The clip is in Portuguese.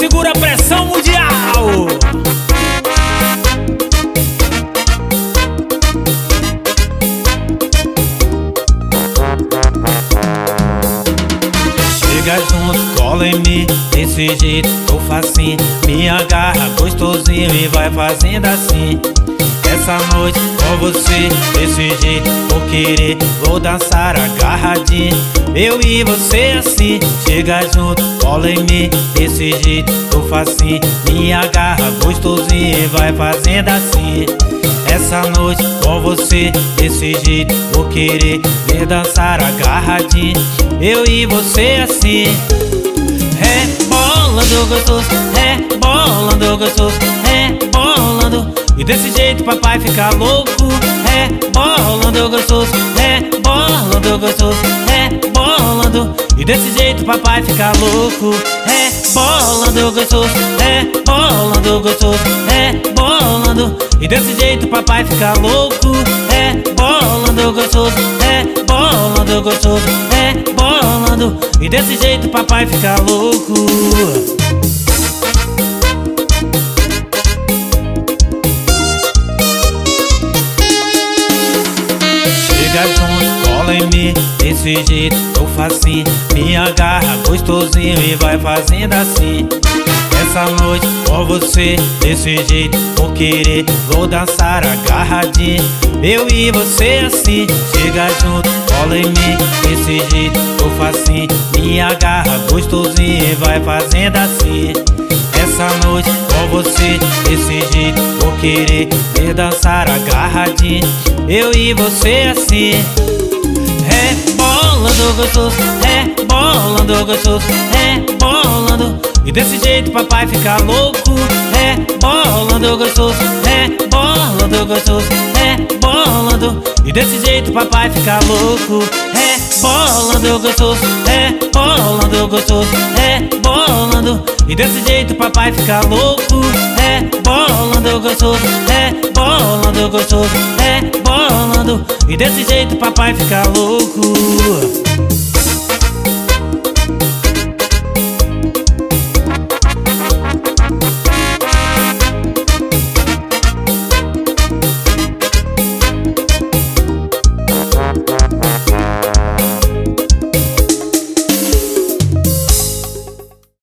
segura a pressão mundial. Chega junto, cola em mim, desse jeito tô facinho. Me agarra gostosinho e vai fazendo assim. Essa noite com você, desse jeito vou querer. Vou dançar agarradinho, eu e você assim. Chega junto, cola em mim, desse jeito tô facinho. Me agarra gostosinho e vai fazendo assim. Essa noite com você, desse jeito vou querer. Ver dançar agarradinho, eu e você assim. Rebolando gostoso, rebolando gostoso, rebolando. E desse jeito papai fica louco. Rebolando gostoso, rebolando gostoso, rebolando. E desse jeito papai fica louco. Rebolando gostoso, rebolando gostoso, rebolando. E desse jeito papai fica louco. Rebolando gostoso, rebolando gostoso, rebolando. E desse jeito papai fica louco. Chega junto, cola em mim, desse jeito tô facinho. Me agarra gostosinho e vai fazendo assim. Essa noite com você, desse jeito vou querer. Vou dançar agarradinho, eu e você assim. Chega junto, cola em mim, desse jeito tô facinho. Me agarra gostosinho e vai fazendo assim. Essa noite com você, desse jeito vou querer. Ver dançar agarradinho, eu e você assim. Rebolando gostoso, rebolando gostoso, rebolando. E desse jeito papai fica louco. Rebolando gostoso, rebolando gostoso, rebolando. E desse jeito papai fica louco. Rebolando gostoso, rebolando gostoso, rebolando. E desse jeito papai fica louco. Rebolando gostoso, rebolando gostoso, rebolando. E desse jeito papai fica louco.